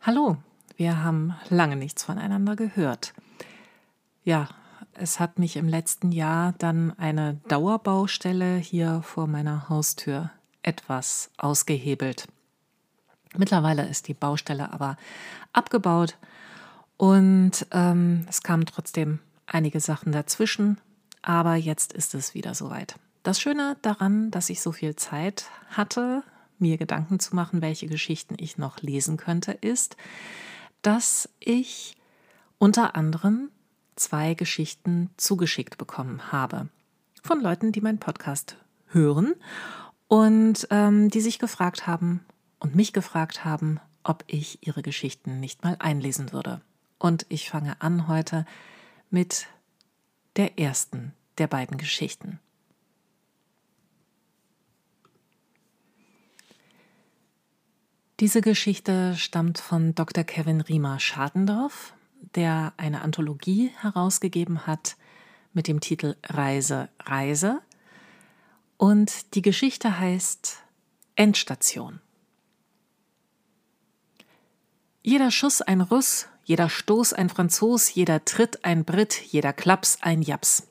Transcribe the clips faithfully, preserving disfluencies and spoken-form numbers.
Hallo, wir haben lange nichts voneinander gehört. Ja, es hat mich im letzten Jahr dann eine Dauerbaustelle hier vor meiner Haustür etwas ausgehebelt. Mittlerweile ist die Baustelle aber abgebaut und ähm, es kamen trotzdem einige Sachen dazwischen, aber jetzt ist es wieder soweit. Das Schöne daran, dass ich so viel Zeit hatte, mir Gedanken zu machen, welche Geschichten ich noch lesen könnte, ist, dass ich unter anderem zwei Geschichten zugeschickt bekommen habe von Leuten, die meinen Podcast hören und ähm, die sich gefragt haben und mich gefragt haben, ob ich ihre Geschichten nicht mal einlesen würde. Und ich fange an heute mit der ersten der beiden Geschichten. Diese Geschichte stammt von Doktor Kevin Riemer-Schadendorf, der eine Anthologie herausgegeben hat mit dem Titel Reise, Reise. Und die Geschichte heißt Endstation. Jeder Schuss ein Russ, jeder Stoß ein Franzos, jeder Tritt ein Brit, jeder Klaps ein Japs.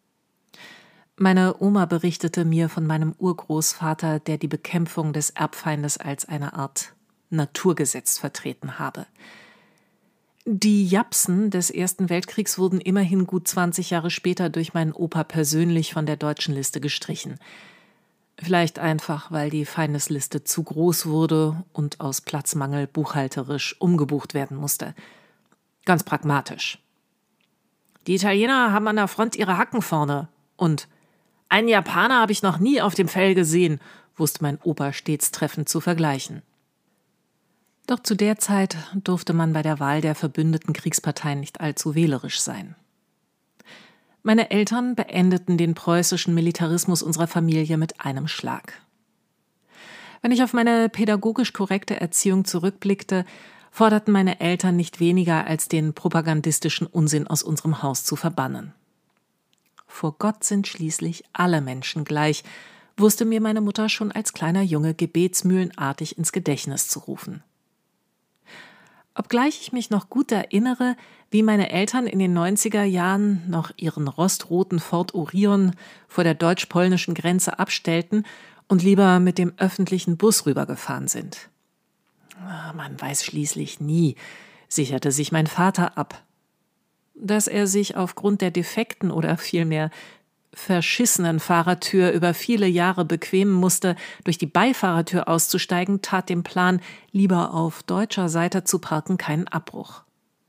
Meine Oma berichtete mir von meinem Urgroßvater, der die Bekämpfung des Erbfeindes als eine Art Naturgesetz vertreten habe. Die Japsen des Ersten Weltkriegs wurden immerhin gut zwanzig Jahre später durch meinen Opa persönlich von der deutschen Liste gestrichen. Vielleicht einfach, weil die Feindesliste zu groß wurde und aus Platzmangel buchhalterisch umgebucht werden musste. Ganz pragmatisch. Die Italiener haben an der Front ihre Hacken vorne und einen Japaner habe ich noch nie auf dem Fell gesehen, wusste mein Opa stets treffend zu vergleichen. Doch zu der Zeit durfte man bei der Wahl der verbündeten Kriegsparteien nicht allzu wählerisch sein. Meine Eltern beendeten den preußischen Militarismus unserer Familie mit einem Schlag. Wenn ich auf meine pädagogisch korrekte Erziehung zurückblickte, forderten meine Eltern nicht weniger als den propagandistischen Unsinn aus unserem Haus zu verbannen. Vor Gott sind schließlich alle Menschen gleich, wusste mir meine Mutter schon als kleiner Junge gebetsmühlenartig ins Gedächtnis zu rufen. Obgleich ich mich noch gut erinnere, wie meine Eltern in den neunziger Jahren noch ihren rostroten Ford Orion vor der deutsch-polnischen Grenze abstellten und lieber mit dem öffentlichen Bus rübergefahren sind. Man weiß schließlich nie, sicherte sich mein Vater ab. Dass er sich aufgrund der defekten oder vielmehr verschissenen Fahrertür über viele Jahre bequemen musste, durch die Beifahrertür auszusteigen, tat dem Plan, lieber auf deutscher Seite zu parken, keinen Abbruch.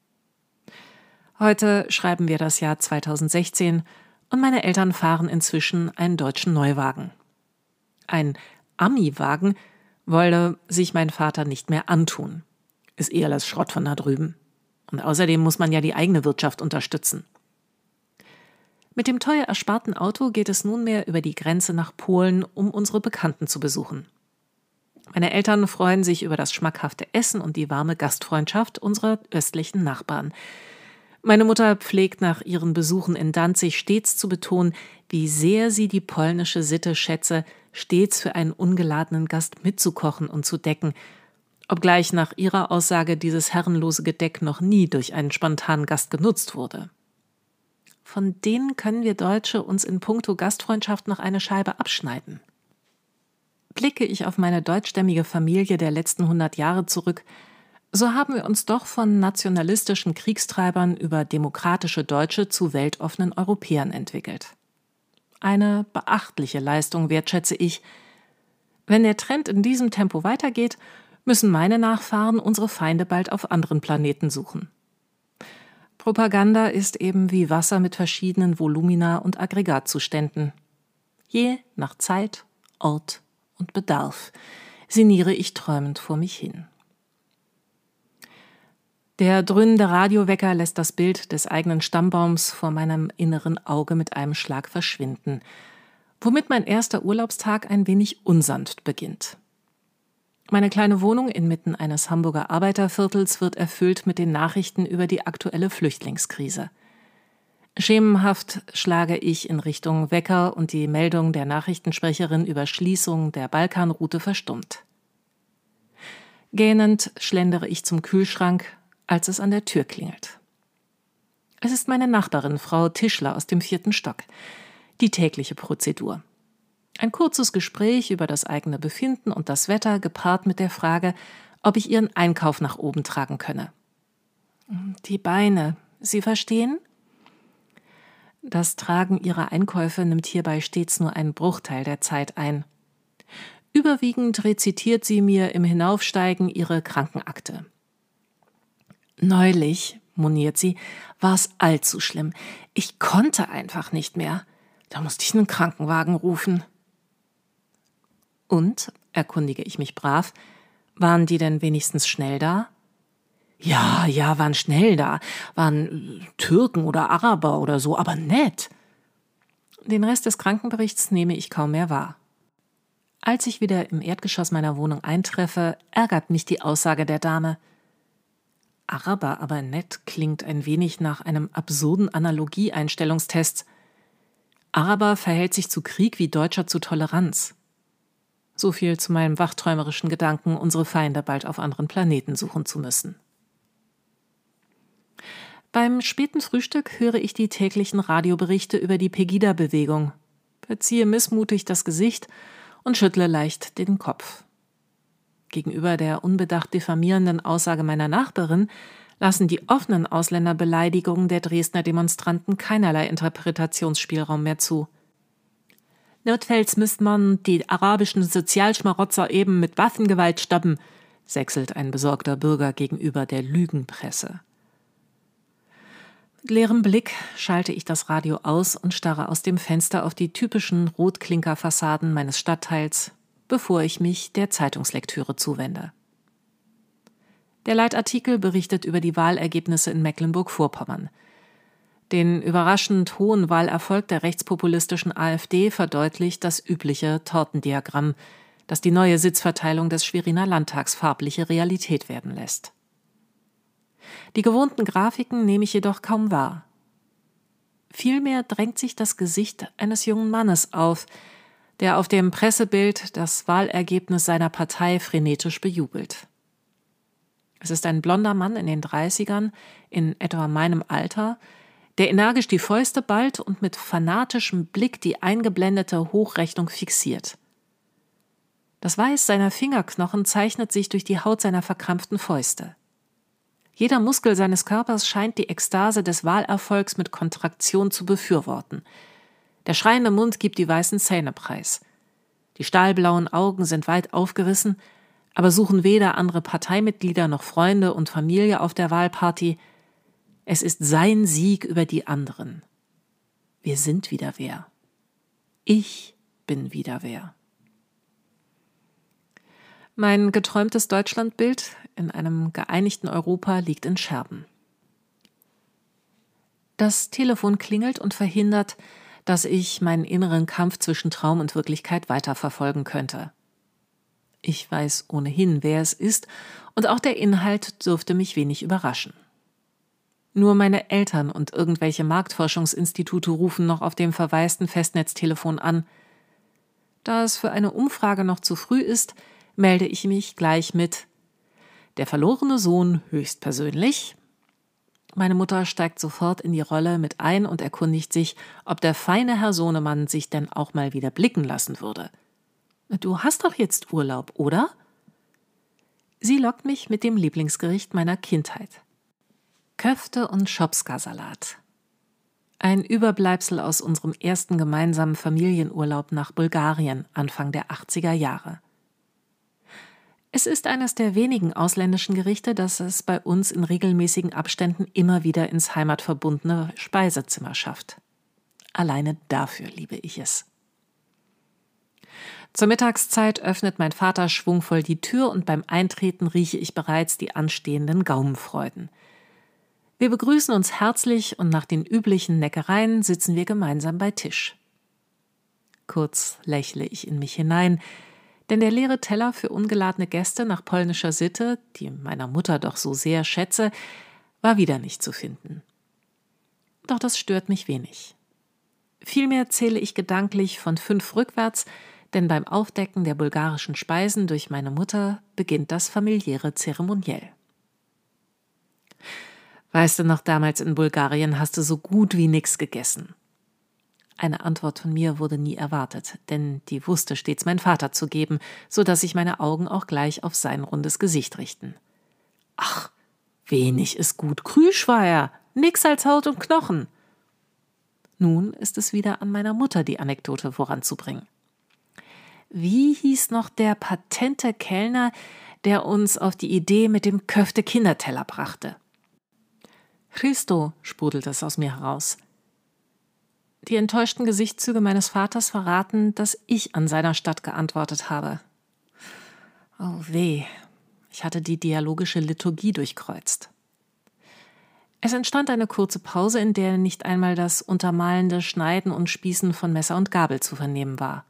Heute schreiben wir das Jahr zweitausendsechzehn und meine Eltern fahren inzwischen einen deutschen Neuwagen. Ein Ami-Wagen wolle sich mein Vater nicht mehr antun. Ist eher alles Schrott von da drüben. Und außerdem muss man ja die eigene Wirtschaft unterstützen. Mit dem teuer ersparten Auto geht es nunmehr über die Grenze nach Polen, um unsere Bekannten zu besuchen. Meine Eltern freuen sich über das schmackhafte Essen und die warme Gastfreundschaft unserer östlichen Nachbarn. Meine Mutter pflegt nach ihren Besuchen in Danzig stets zu betonen, wie sehr sie die polnische Sitte schätze, stets für einen ungeladenen Gast mitzukochen und zu decken, obgleich nach ihrer Aussage dieses herrenlose Gedeck noch nie durch einen spontanen Gast genutzt wurde. Von denen können wir Deutsche uns in puncto Gastfreundschaft noch eine Scheibe abschneiden. Blicke ich auf meine deutschstämmige Familie der letzten hundert Jahre zurück, so haben wir uns doch von nationalistischen Kriegstreibern über demokratische Deutsche zu weltoffenen Europäern entwickelt. Eine beachtliche Leistung, wertschätze ich. Wenn der Trend in diesem Tempo weitergeht, müssen meine Nachfahren unsere Feinde bald auf anderen Planeten suchen. Propaganda ist eben wie Wasser mit verschiedenen Volumina und Aggregatzuständen. Je nach Zeit, Ort und Bedarf sinniere ich träumend vor mich hin. Der dröhnende Radiowecker lässt das Bild des eigenen Stammbaums vor meinem inneren Auge mit einem Schlag verschwinden, womit mein erster Urlaubstag ein wenig unsanft beginnt. Meine kleine Wohnung inmitten eines Hamburger Arbeiterviertels wird erfüllt mit den Nachrichten über die aktuelle Flüchtlingskrise. Schemenhaft schlage ich in Richtung Wecker und die Meldung der Nachrichtensprecherin über Schließung der Balkanroute verstummt. Gähnend schlendere ich zum Kühlschrank, als es an der Tür klingelt. Es ist meine Nachbarin, Frau Tischler aus dem vierten Stock. Die tägliche Prozedur. Ein kurzes Gespräch über das eigene Befinden und das Wetter, gepaart mit der Frage, ob ich ihren Einkauf nach oben tragen könne. Die Beine, Sie verstehen? Das Tragen ihrer Einkäufe nimmt hierbei stets nur einen Bruchteil der Zeit ein. Überwiegend rezitiert sie mir im Hinaufsteigen ihre Krankenakte. Neulich, moniert sie, war es allzu schlimm. Ich konnte einfach nicht mehr. Da musste ich einen Krankenwagen rufen. Und, erkundige ich mich brav, waren die denn wenigstens schnell da? Ja, ja, waren schnell da. Waren Türken oder Araber oder so, aber nett. Den Rest des Krankenberichts nehme ich kaum mehr wahr. Als ich wieder im Erdgeschoss meiner Wohnung eintreffe, ärgert mich die Aussage der Dame. Araber, aber nett klingt ein wenig nach einem absurden Analogie-Einstellungstest. Araber verhält sich zu Krieg wie Deutscher zu Toleranz. So viel zu meinem wachträumerischen Gedanken, unsere Feinde bald auf anderen Planeten suchen zu müssen. Beim späten Frühstück höre ich die täglichen Radioberichte über die Pegida-Bewegung, verziehe missmutig das Gesicht und schüttle leicht den Kopf. Gegenüber der unbedacht diffamierenden Aussage meiner Nachbarin lassen die offenen Ausländerbeleidigungen der Dresdner Demonstranten keinerlei Interpretationsspielraum mehr zu. Notfalls müsste man die arabischen Sozialschmarotzer eben mit Waffengewalt stoppen, sächselt ein besorgter Bürger gegenüber der Lügenpresse. Mit leerem Blick schalte ich das Radio aus und starre aus dem Fenster auf die typischen Rotklinkerfassaden meines Stadtteils, bevor ich mich der Zeitungslektüre zuwende. Der Leitartikel berichtet über die Wahlergebnisse in Mecklenburg-Vorpommern. Den überraschend hohen Wahlerfolg der rechtspopulistischen AfD verdeutlicht das übliche Tortendiagramm, das die neue Sitzverteilung des Schweriner Landtags farbliche Realität werden lässt. Die gewohnten Grafiken nehme ich jedoch kaum wahr. Vielmehr drängt sich das Gesicht eines jungen Mannes auf, der auf dem Pressebild das Wahlergebnis seiner Partei frenetisch bejubelt. Es ist ein blonder Mann in den Dreißigern, in etwa meinem Alter, der energisch die Fäuste ballt und mit fanatischem Blick die eingeblendete Hochrechnung fixiert. Das Weiß seiner Fingerknochen zeichnet sich durch die Haut seiner verkrampften Fäuste. Jeder Muskel seines Körpers scheint die Ekstase des Wahlerfolgs mit Kontraktion zu befürworten. Der schreiende Mund gibt die weißen Zähne preis. Die stahlblauen Augen sind weit aufgerissen, aber suchen weder andere Parteimitglieder noch Freunde und Familie auf der Wahlparty. Es ist sein Sieg über die anderen. Wir sind wieder wer. Ich bin wieder wer. Mein geträumtes Deutschlandbild in einem geeinigten Europa liegt in Scherben. Das Telefon klingelt und verhindert, dass ich meinen inneren Kampf zwischen Traum und Wirklichkeit weiterverfolgen könnte. Ich weiß ohnehin, wer es ist, und auch der Inhalt dürfte mich wenig überraschen. Nur meine Eltern und irgendwelche Marktforschungsinstitute rufen noch auf dem verwaisten Festnetztelefon an. Da es für eine Umfrage noch zu früh ist, melde ich mich gleich mit Der verlorene Sohn höchstpersönlich. Meine Mutter steigt sofort in die Rolle mit ein und erkundigt sich, ob der feine Herr Sohnemann sich denn auch mal wieder blicken lassen würde. Du hast doch jetzt Urlaub, oder? Sie lockt mich mit dem Lieblingsgericht meiner Kindheit. Köfte und Schopska-Salat. Ein Überbleibsel aus unserem ersten gemeinsamen Familienurlaub nach Bulgarien Anfang der achtziger Jahre. Es ist eines der wenigen ausländischen Gerichte, das es bei uns in regelmäßigen Abständen immer wieder ins heimatverbundene Speisezimmer schafft. Alleine dafür liebe ich es. Zur Mittagszeit öffnet mein Vater schwungvoll die Tür und beim Eintreten rieche ich bereits die anstehenden Gaumenfreuden. Wir begrüßen uns herzlich und nach den üblichen Neckereien sitzen wir gemeinsam bei Tisch. Kurz lächle ich in mich hinein, denn der leere Teller für ungeladene Gäste nach polnischer Sitte, die meiner Mutter doch so sehr schätze, war wieder nicht zu finden. Doch das stört mich wenig. Vielmehr zähle ich gedanklich von fünf rückwärts, Denn beim Aufdecken der bulgarischen Speisen durch meine Mutter beginnt das familiäre Zeremoniell. »Weißt du noch, damals in Bulgarien hast du so gut wie nix gegessen?« Eine Antwort von mir wurde nie erwartet, denn die wusste stets mein Vater zu geben, so dass sich meine Augen auch gleich auf sein rundes Gesicht richten. »Ach, wenig ist gut, Krüsch war er, nix als Haut und Knochen.« Nun ist es wieder an meiner Mutter, die Anekdote voranzubringen. Wie hieß noch der patente Kellner, der uns auf die Idee mit dem Köfte-Kinderteller brachte? »Christo«, sprudelte es aus mir heraus. Die enttäuschten Gesichtszüge meines Vaters verraten, dass ich an seiner Stadt geantwortet habe. Oh weh, ich hatte die dialogische Liturgie durchkreuzt. Es entstand eine kurze Pause, in der nicht einmal das untermalende Schneiden und Spießen von Messer und Gabel zu vernehmen war.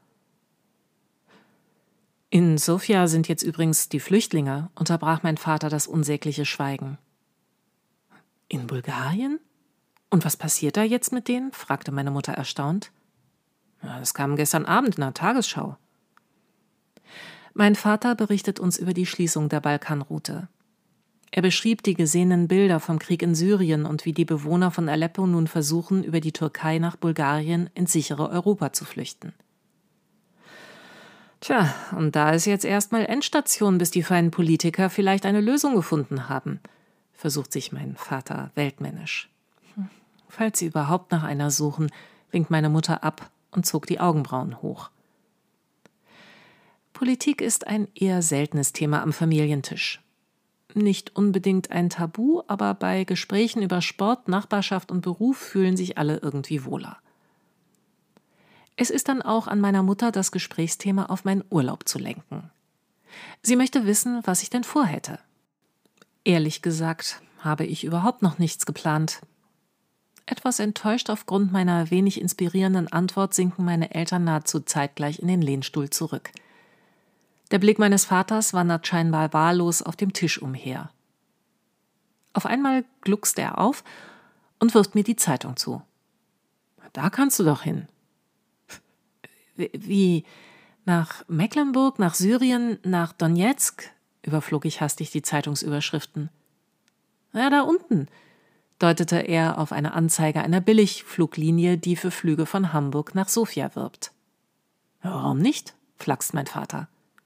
»In Sofia sind jetzt übrigens die Flüchtlinge«, unterbrach mein Vater das unsägliche Schweigen. »In Bulgarien? Und was passiert da jetzt mit denen?« fragte meine Mutter erstaunt. »Ja, das kam gestern Abend in der Tagesschau.« Mein Vater berichtet uns über die Schließung der Balkanroute. Er beschrieb die gesehenen Bilder vom Krieg in Syrien und wie die Bewohner von Aleppo nun versuchen, über die Türkei nach Bulgarien ins sichere Europa zu flüchten. Tja, und da ist jetzt erstmal Endstation, bis die feinen Politiker vielleicht eine Lösung gefunden haben, versucht sich mein Vater weltmännisch. Hm. Falls sie überhaupt nach einer suchen, winkt meine Mutter ab und zog die Augenbrauen hoch. Politik ist ein eher seltenes Thema am Familientisch. Nicht unbedingt ein Tabu, aber bei Gesprächen über Sport, Nachbarschaft und Beruf fühlen sich alle irgendwie wohler. Es ist dann auch an meiner Mutter, das Gesprächsthema auf meinen Urlaub zu lenken. Sie möchte wissen, was ich denn vorhätte. Ehrlich gesagt habe ich überhaupt noch nichts geplant. Etwas enttäuscht aufgrund meiner wenig inspirierenden Antwort sinken meine Eltern nahezu zeitgleich in den Lehnstuhl zurück. Der Blick meines Vaters wandert scheinbar wahllos auf dem Tisch umher. Auf einmal gluckst er auf und wirft mir die Zeitung zu. »Da kannst du doch hin.« »Wie? Nach Mecklenburg, nach Syrien, nach Donetsk?« überflog ich hastig die Zeitungsüberschriften. »Ja, da unten«, deutete er auf eine Anzeige einer Billigfluglinie, die für Flüge von Hamburg nach Sofia wirbt. »Warum nicht?«, flaxt mein Vater.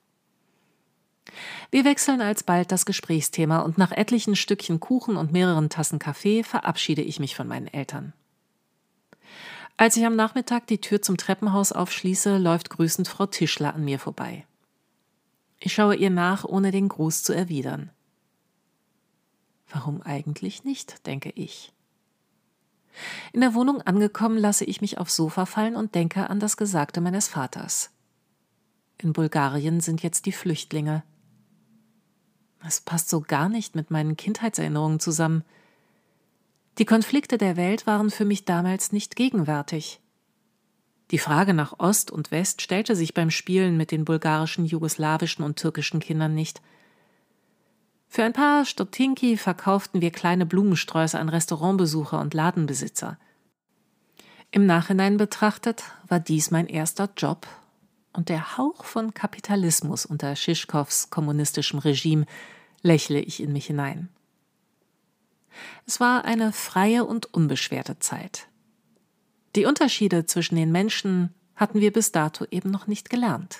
Wir wechseln alsbald das Gesprächsthema und nach etlichen Stückchen Kuchen und mehreren Tassen Kaffee verabschiede ich mich von meinen Eltern. Als ich am Nachmittag die Tür zum Treppenhaus aufschließe, läuft grüßend Frau Tischler an mir vorbei. Ich schaue ihr nach, ohne den Gruß zu erwidern. Warum eigentlich nicht, denke ich. In der Wohnung angekommen, lasse ich mich aufs Sofa fallen und denke an das Gesagte meines Vaters. In Bulgarien sind jetzt die Flüchtlinge. Es passt so gar nicht mit meinen Kindheitserinnerungen zusammen. Die Konflikte der Welt waren für mich damals nicht gegenwärtig. Die Frage nach Ost und West stellte sich beim Spielen mit den bulgarischen, jugoslawischen und türkischen Kindern nicht. Für ein paar Stotinki verkauften wir kleine Blumensträuße an Restaurantbesucher und Ladenbesitzer. Im Nachhinein betrachtet war dies mein erster Job und der Hauch von Kapitalismus unter Schischkows kommunistischem Regime lächle ich in mich hinein. Es war eine freie und unbeschwerte Zeit. Die Unterschiede zwischen den Menschen hatten wir bis dato eben noch nicht gelernt.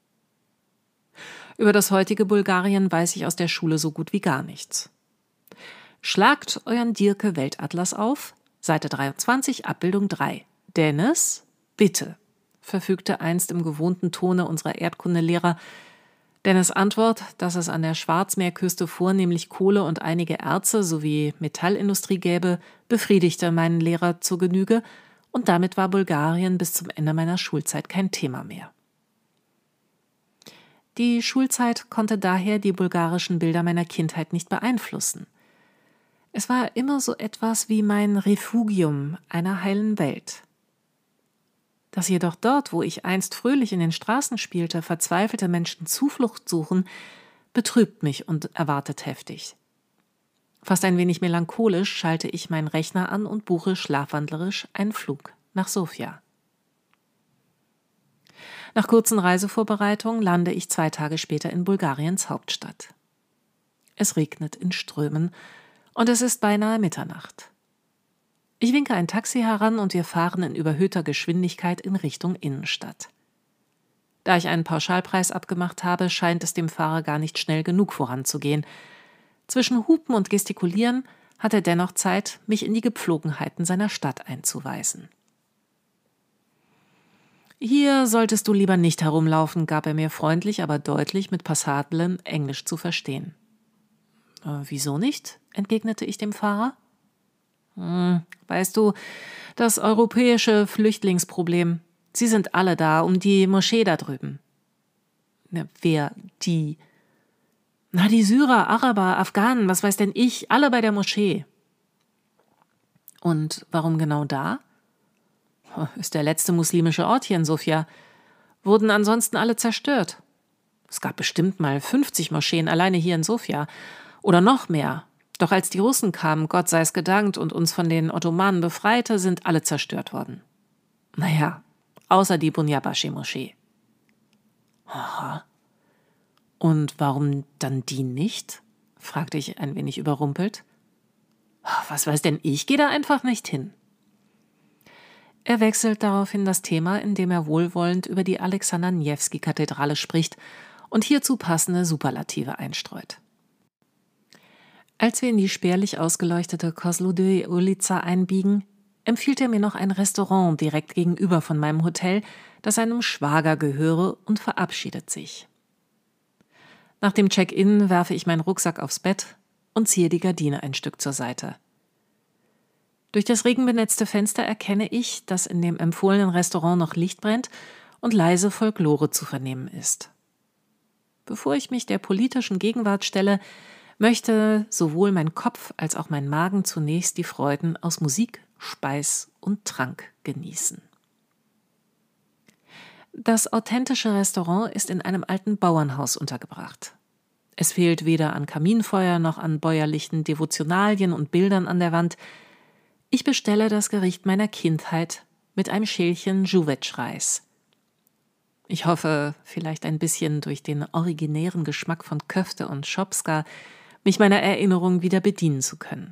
Über das heutige Bulgarien weiß ich aus der Schule so gut wie gar nichts. Schlagt euren Dierke-Weltatlas auf, Seite dreiundzwanzig, Abbildung drei. Dennis, bitte, verfügte einst im gewohnten Tone unserer Erdkundelehrer. Dennis' Antwort, dass es an der Schwarzmeerküste vornehmlich Kohle und einige Erze sowie Metallindustrie gäbe, befriedigte meinen Lehrer zur Genüge, und damit war Bulgarien bis zum Ende meiner Schulzeit kein Thema mehr. Die Schulzeit konnte daher die bulgarischen Bilder meiner Kindheit nicht beeinflussen. Es war immer so etwas wie mein Refugium einer heilen Welt. Dass jedoch dort, wo ich einst fröhlich in den Straßen spielte, verzweifelte Menschen Zuflucht suchen, betrübt mich und erwartet heftig. Fast ein wenig melancholisch schalte ich meinen Rechner an und buche schlafwandlerisch einen Flug nach Sofia. Nach kurzen Reisevorbereitungen lande ich zwei Tage später in Bulgariens Hauptstadt. Es regnet in Strömen und es ist beinahe Mitternacht. Ich winke ein Taxi heran und wir fahren in überhöhter Geschwindigkeit in Richtung Innenstadt. Da ich einen Pauschalpreis abgemacht habe, scheint es dem Fahrer gar nicht schnell genug voranzugehen. Zwischen Hupen und Gestikulieren hat er dennoch Zeit, mich in die Gepflogenheiten seiner Stadt einzuweisen. »Hier solltest du lieber nicht herumlaufen«, gab er mir freundlich, aber deutlich mit passablem Englisch zu verstehen. Äh, »Wieso nicht?«, entgegnete ich dem Fahrer. Hm, »Weißt du, das europäische Flüchtlingsproblem. Sie sind alle da, um die Moschee da drüben.« Na, wer die? »Na, die Syrer, Araber, Afghanen, was weiß denn ich, alle bei der Moschee.« »Und warum genau da?« »Ist der letzte muslimische Ort hier in Sofia. Wurden ansonsten alle zerstört. Es gab bestimmt mal fünfzig Moscheen alleine hier in Sofia. Oder noch mehr. Doch als die Russen kamen, Gott sei es gedankt, und uns von den Ottomanen befreite, sind alle zerstört worden. Naja, außer die Bunyabashi-Moschee.« »Aha. Und warum dann die nicht?«, fragte ich ein wenig überrumpelt. »Was weiß denn ich, gehe da einfach nicht hin.« Er wechselt daraufhin das Thema, indem er wohlwollend über die Alexander-Newski-Kathedrale spricht und hierzu passende Superlative einstreut. Als wir in die spärlich ausgeleuchtete Kozloduy Ulica einbiegen, empfiehlt er mir noch ein Restaurant direkt gegenüber von meinem Hotel, das seinem Schwager gehöre, und verabschiedet sich. Nach dem Check-in werfe ich meinen Rucksack aufs Bett und ziehe die Gardine ein Stück zur Seite. Durch das regenbenetzte Fenster erkenne ich, dass in dem empfohlenen Restaurant noch Licht brennt und leise Folklore zu vernehmen ist. Bevor ich mich der politischen Gegenwart stelle, möchte sowohl mein Kopf als auch mein Magen zunächst die Freuden aus Musik, Speis und Trank genießen. Das authentische Restaurant ist in einem alten Bauernhaus untergebracht. Es fehlt weder an Kaminfeuer noch an bäuerlichen Devotionalien und Bildern an der Wand. Ich bestelle das Gericht meiner Kindheit mit einem Schälchen Jouvetsch-Reis. Ich hoffe, vielleicht ein bisschen durch den originären Geschmack von Köfte und Schopska, mich meiner Erinnerung wieder bedienen zu können.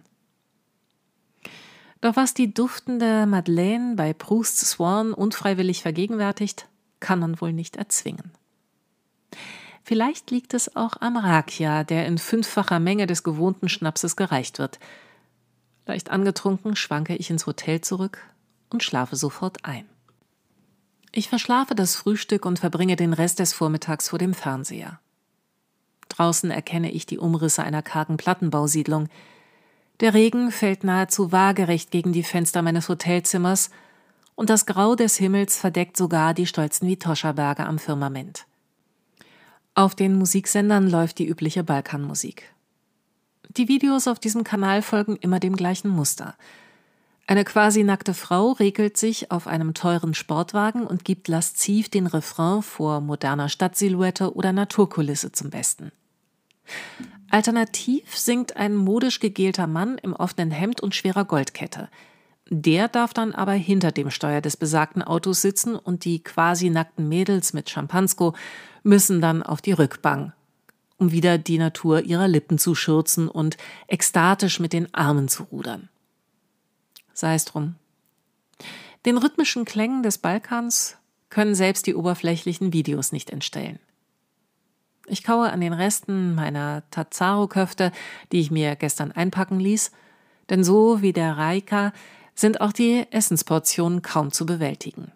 Doch was die duftende Madeleine bei Prousts Swan unfreiwillig vergegenwärtigt, kann man wohl nicht erzwingen. Vielleicht liegt es auch am Rakia, der in fünffacher Menge des gewohnten Schnapses gereicht wird. Leicht angetrunken schwanke ich ins Hotel zurück und schlafe sofort ein. Ich verschlafe das Frühstück und verbringe den Rest des Vormittags vor dem Fernseher. Draußen erkenne ich die Umrisse einer kargen Plattenbausiedlung. Der Regen fällt nahezu waagerecht gegen die Fenster meines Hotelzimmers und das Grau des Himmels verdeckt sogar die stolzen Vitosha-Berge am Firmament. Auf den Musiksendern läuft die übliche Balkanmusik. Die Videos auf diesem Kanal folgen immer dem gleichen Muster. Eine quasi nackte Frau regelt sich auf einem teuren Sportwagen und gibt lasziv den Refrain vor moderner Stadtsilhouette oder Naturkulisse zum Besten. Alternativ singt ein modisch gegelter Mann im offenen Hemd und schwerer Goldkette. Der darf dann aber hinter dem Steuer des besagten Autos sitzen und die quasi nackten Mädels mit Schampansko müssen dann auf die Rückbank, um wieder die Natur ihrer Lippen zu schürzen und ekstatisch mit den Armen zu rudern. Sei es drum. Den rhythmischen Klängen des Balkans können selbst die oberflächlichen Videos nicht entstellen. Ich kaue an den Resten meiner Tazzaro-Köfte, die ich mir gestern einpacken ließ, denn so wie der Raika sind auch die Essensportionen kaum zu bewältigen.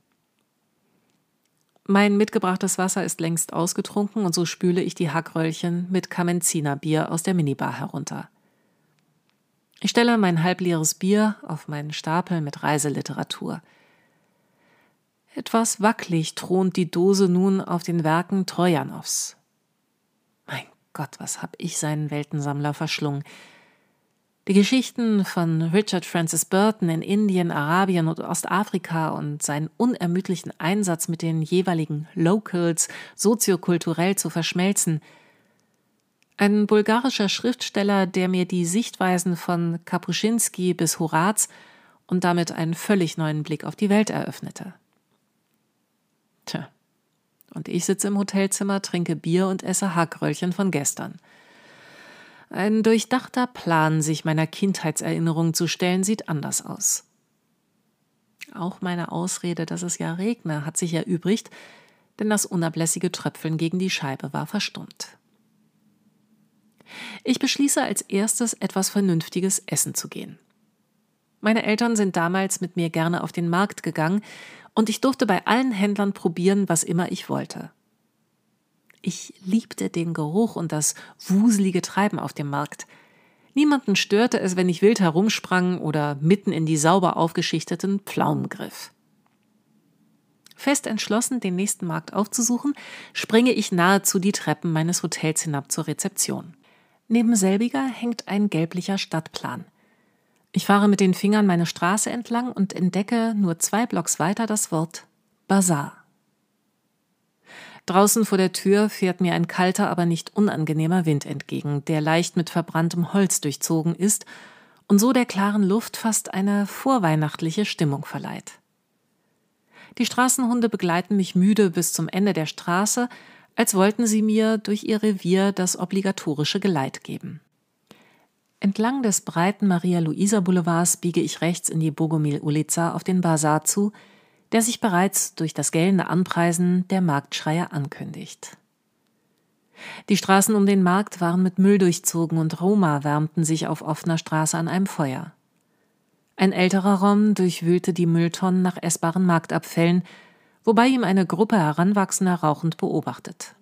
Mein mitgebrachtes Wasser ist längst ausgetrunken und so spüle ich die Hackröllchen mit Kamenziner-Bier aus der Minibar herunter. Ich stelle mein halbleeres Bier auf meinen Stapel mit Reiseliteratur. Etwas wackelig thront die Dose nun auf den Werken Trojanows. Mein Gott, was hab ich seinen Weltensammler verschlungen. Die Geschichten von Richard Francis Burton in Indien, Arabien und Ostafrika und seinen unermüdlichen Einsatz mit den jeweiligen Locals soziokulturell zu verschmelzen. Ein bulgarischer Schriftsteller, der mir die Sichtweisen von Kapuscinski bis Horaz und damit einen völlig neuen Blick auf die Welt eröffnete. Tja, Und ich sitze im Hotelzimmer, trinke Bier und esse Hackröllchen von gestern. Ein durchdachter Plan, sich meiner Kindheitserinnerung zu stellen, sieht anders aus. Auch meine Ausrede, dass es ja regne, hat sich erübrigt, denn das unablässige Tröpfeln gegen die Scheibe war verstummt. Ich beschließe als erstes, etwas Vernünftiges essen zu gehen. Meine Eltern sind damals mit mir gerne auf den Markt gegangen und ich durfte bei allen Händlern probieren, was immer ich wollte. Ich liebte den Geruch und das wuselige Treiben auf dem Markt. Niemanden störte es, wenn ich wild herumsprang oder mitten in die sauber aufgeschichteten Pflaumen griff. Fest entschlossen, den nächsten Markt aufzusuchen, springe ich nahezu die Treppen meines Hotels hinab zur Rezeption. Neben selbiger hängt ein gelblicher Stadtplan. Ich fahre mit den Fingern meine Straße entlang und entdecke nur zwei Blocks weiter das Wort Bazar. Draußen vor der Tür fährt mir ein kalter, aber nicht unangenehmer Wind entgegen, der leicht mit verbranntem Holz durchzogen ist und so der klaren Luft fast eine vorweihnachtliche Stimmung verleiht. Die Straßenhunde begleiten mich müde bis zum Ende der Straße, als wollten sie mir durch ihr Revier das obligatorische Geleit geben. Entlang des breiten Maria-Luisa-Boulevards biege ich rechts in die Bogomil Ulica auf den Bazar zu, der sich bereits durch das gellende Anpreisen der Marktschreier ankündigt. Die Straßen um den Markt waren mit Müll durchzogen und Roma wärmten sich auf offener Straße an einem Feuer. Ein älterer Rom durchwühlte die Mülltonnen nach essbaren Marktabfällen, wobei ihm eine Gruppe Heranwachsender rauchend beobachtet.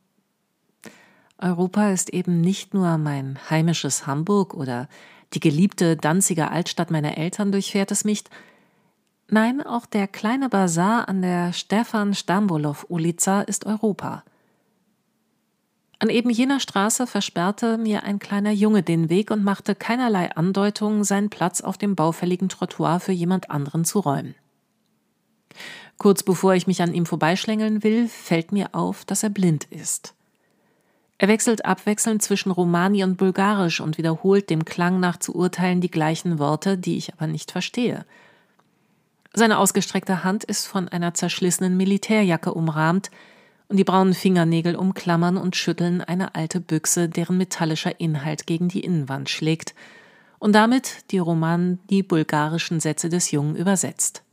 Europa ist eben nicht nur mein heimisches Hamburg oder die geliebte Danziger Altstadt meiner Eltern, durchfährt es mich. Nein, auch der kleine Bazar an der Stefan Stambolow Ulica ist Europa. An eben jener Straße versperrte mir ein kleiner Junge den Weg und machte keinerlei Andeutung, seinen Platz auf dem baufälligen Trottoir für jemand anderen zu räumen. Kurz bevor ich mich an ihm vorbeischlängeln will, fällt mir auf, dass er blind ist. Er wechselt abwechselnd zwischen Romani und Bulgarisch und wiederholt dem Klang nach zu urteilen die gleichen Worte, die ich aber nicht verstehe. Seine ausgestreckte Hand ist von einer zerschlissenen Militärjacke umrahmt und die braunen Fingernägel umklammern und schütteln eine alte Büchse, deren metallischer Inhalt gegen die Innenwand schlägt und damit die romani-bulgarischen Sätze des Jungen übersetzt.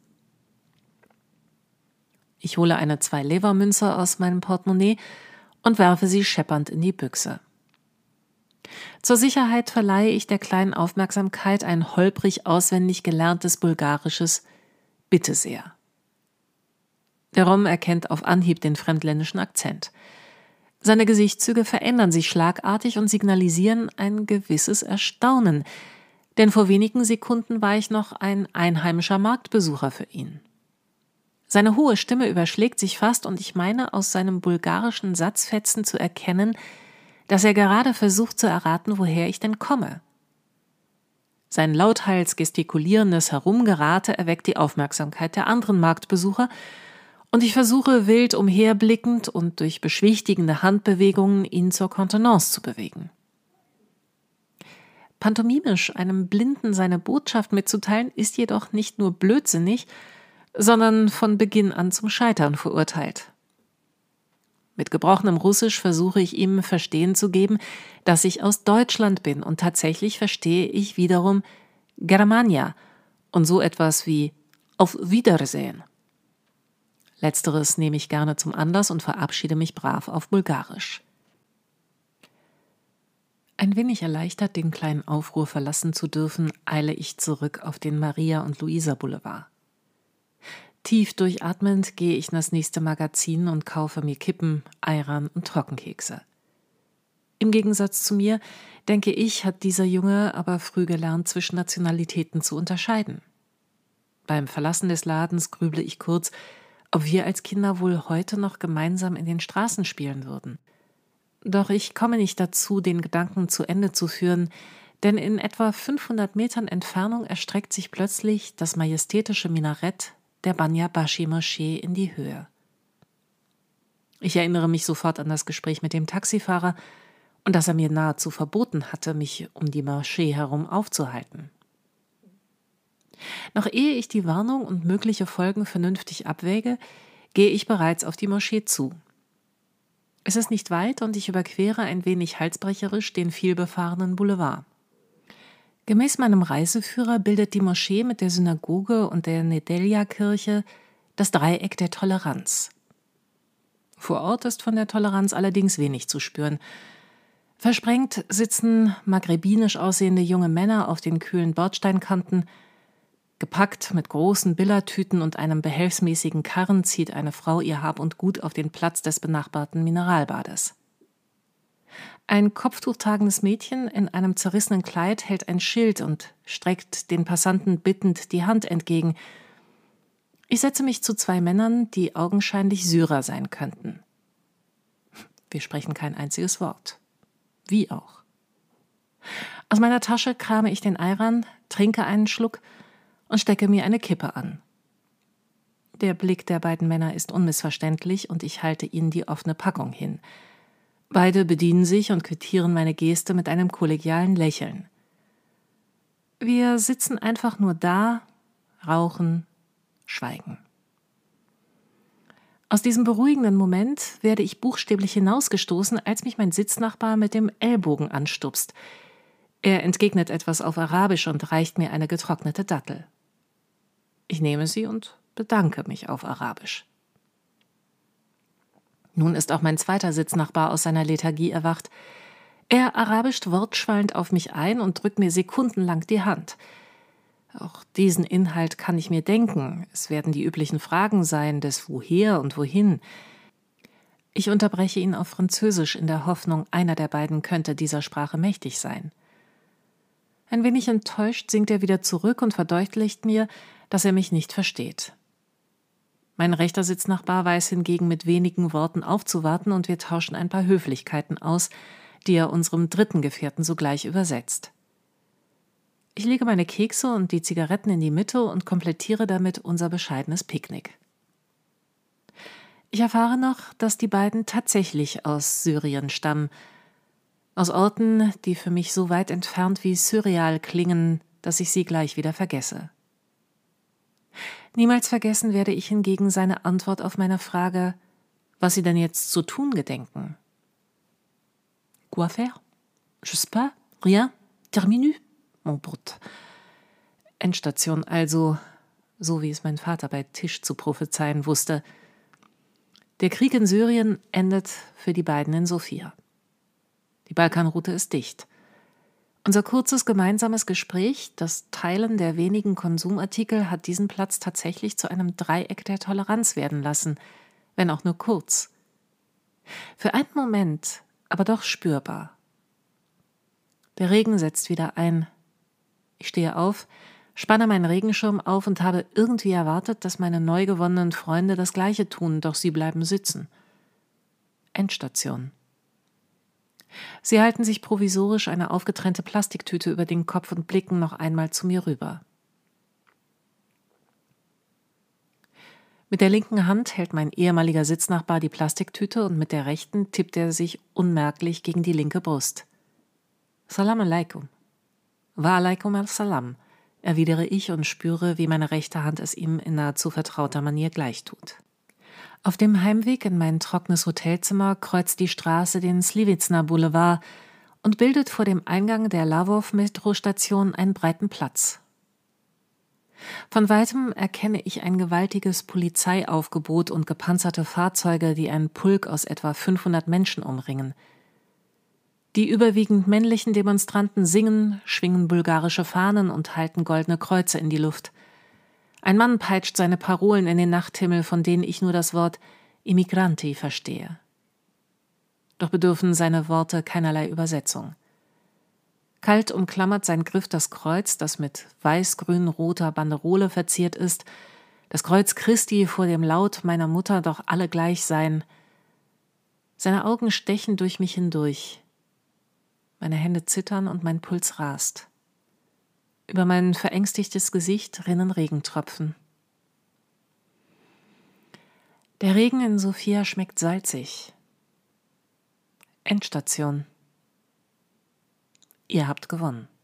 Ich hole eine Zwei-Lever-Münze aus meinem Portemonnaie und werfe sie scheppernd in die Büchse. Zur Sicherheit verleihe ich der kleinen Aufmerksamkeit ein holprig auswendig gelerntes bulgarisches Bitte sehr. Der Rom erkennt auf Anhieb den fremdländischen Akzent. Seine Gesichtszüge verändern sich schlagartig und signalisieren ein gewisses Erstaunen, denn vor wenigen Sekunden war ich noch ein einheimischer Marktbesucher für ihn. Seine hohe Stimme überschlägt sich fast und ich meine, aus seinem bulgarischen Satzfetzen zu erkennen, dass er gerade versucht zu erraten, woher ich denn komme. Sein lauthals gestikulierendes Herumgerate erweckt die Aufmerksamkeit der anderen Marktbesucher und ich versuche wild umherblickend und durch beschwichtigende Handbewegungen ihn zur Kontenance zu bewegen. Pantomimisch einem Blinden seine Botschaft mitzuteilen, ist jedoch nicht nur blödsinnig, sondern von Beginn an zum Scheitern verurteilt. Mit gebrochenem Russisch versuche ich ihm Verstehen zu geben, dass ich aus Deutschland bin und tatsächlich verstehe ich wiederum Germania und so etwas wie Auf Wiedersehen. Letzteres nehme ich gerne zum Anlass und verabschiede mich brav auf Bulgarisch. Ein wenig erleichtert, den kleinen Aufruhr verlassen zu dürfen, eile ich zurück auf den Maria- und Luisa-Boulevard. Tief durchatmend gehe ich in das nächste Magazin und kaufe mir Kippen, Ayran und Trockenkekse. Im Gegensatz zu mir, denke ich, hat dieser Junge aber früh gelernt, zwischen Nationalitäten zu unterscheiden. Beim Verlassen des Ladens grüble ich kurz, ob wir als Kinder wohl heute noch gemeinsam in den Straßen spielen würden. Doch ich komme nicht dazu, den Gedanken zu Ende zu führen, denn in etwa fünfhundert Metern Entfernung erstreckt sich plötzlich das majestätische Minarett der Banya-Bashi-Moschee in die Höhe. Ich erinnere mich sofort an das Gespräch mit dem Taxifahrer und dass er mir nahezu verboten hatte, mich um die Moschee herum aufzuhalten. Noch ehe ich die Warnung und mögliche Folgen vernünftig abwäge, gehe ich bereits auf die Moschee zu, Es ist nicht weit und ich überquere ein wenig halsbrecherisch den vielbefahrenen Boulevard. Gemäß meinem Reiseführer bildet die Moschee mit der Synagoge und der Nedelja-Kirche das Dreieck der Toleranz. Vor Ort ist von der Toleranz allerdings wenig zu spüren. Versprengt sitzen maghrebinisch aussehende junge Männer auf den kühlen Bordsteinkanten. Gepackt mit großen Billardtüten und einem behelfsmäßigen Karren zieht eine Frau ihr Hab und Gut auf den Platz des benachbarten Mineralbades. Ein kopftuchtragendes Mädchen in einem zerrissenen Kleid hält ein Schild und streckt den Passanten bittend die Hand entgegen. Ich setze mich zu zwei Männern, die augenscheinlich Syrer sein könnten. Wir sprechen kein einziges Wort. Wie auch. Aus meiner Tasche krame ich den Ayran, trinke einen Schluck und stecke mir eine Kippe an. Der Blick der beiden Männer ist unmissverständlich und ich halte ihnen die offene Packung hin. Beide bedienen sich und quittieren meine Geste mit einem kollegialen Lächeln. Wir sitzen einfach nur da, rauchen, schweigen. Aus diesem beruhigenden Moment werde ich buchstäblich hinausgestoßen, als mich mein Sitznachbar mit dem Ellbogen anstupst. Er entgegnet etwas auf Arabisch und reicht mir eine getrocknete Dattel. Ich nehme sie und bedanke mich auf Arabisch. Nun ist auch mein zweiter Sitznachbar aus seiner Lethargie erwacht. Er arabischt wortschwallend auf mich ein und drückt mir sekundenlang die Hand. Auch diesen Inhalt kann ich mir denken. Es werden die üblichen Fragen sein, des Woher und Wohin. Ich unterbreche ihn auf Französisch in der Hoffnung, einer der beiden könnte dieser Sprache mächtig sein. Ein wenig enttäuscht sinkt er wieder zurück und verdeutlicht mir, dass er mich nicht versteht. Mein rechter Sitznachbar weiß hingegen mit wenigen Worten aufzuwarten und wir tauschen ein paar Höflichkeiten aus, die er unserem dritten Gefährten sogleich übersetzt. Ich lege meine Kekse und die Zigaretten in die Mitte und komplettiere damit unser bescheidenes Picknick. Ich erfahre noch, dass die beiden tatsächlich aus Syrien stammen, aus Orten, die für mich so weit entfernt wie surreal klingen, dass ich sie gleich wieder vergesse. Niemals vergessen werde ich hingegen seine Antwort auf meine Frage, was sie denn jetzt zu tun gedenken. Quoi faire? Je sais pas, rien, terminu, mon brut. Endstation also, so wie es mein Vater bei Tisch zu prophezeien wusste. Der Krieg in Syrien endet für die beiden in Sofia. Die Balkanroute ist dicht. Unser kurzes gemeinsames Gespräch, das Teilen der wenigen Konsumartikel, hat diesen Platz tatsächlich zu einem Dreieck der Toleranz werden lassen, wenn auch nur kurz. Für einen Moment, aber doch spürbar. Der Regen setzt wieder ein. Ich stehe auf, spanne meinen Regenschirm auf und habe irgendwie erwartet, dass meine neu gewonnenen Freunde das Gleiche tun, doch sie bleiben sitzen. Endstation. Sie halten sich provisorisch eine aufgetrennte Plastiktüte über den Kopf und blicken noch einmal zu mir rüber. Mit der linken Hand hält mein ehemaliger Sitznachbar die Plastiktüte und mit der rechten tippt er sich unmerklich gegen die linke Brust. Salam alaikum. Wa alaikum al-salam, erwidere ich und spüre, wie meine rechte Hand es ihm in nahezu vertrauter Manier gleichtut. Auf dem Heimweg in mein trockenes Hotelzimmer kreuzt die Straße den Slivitzer Boulevard und bildet vor dem Eingang der Lvov-Metrostation einen breiten Platz. Von weitem erkenne ich ein gewaltiges Polizeiaufgebot und gepanzerte Fahrzeuge, die einen Pulk aus etwa fünfhundert Menschen umringen. Die überwiegend männlichen Demonstranten singen, schwingen bulgarische Fahnen und halten goldene Kreuze in die Luft. Ein Mann peitscht seine Parolen in den Nachthimmel, von denen ich nur das Wort Immigranti verstehe. Doch bedürfen seine Worte keinerlei Übersetzung. Kalt umklammert sein Griff das Kreuz, das mit weiß-grün-roter Banderole verziert ist, das Kreuz Christi vor dem Laut meiner Mutter doch alle gleich seien. Seine Augen stechen durch mich hindurch. Meine Hände zittern und mein Puls rast. Über mein verängstigtes Gesicht rinnen Regentropfen. Der Regen in Sofia schmeckt salzig. Endstation. Ihr habt gewonnen.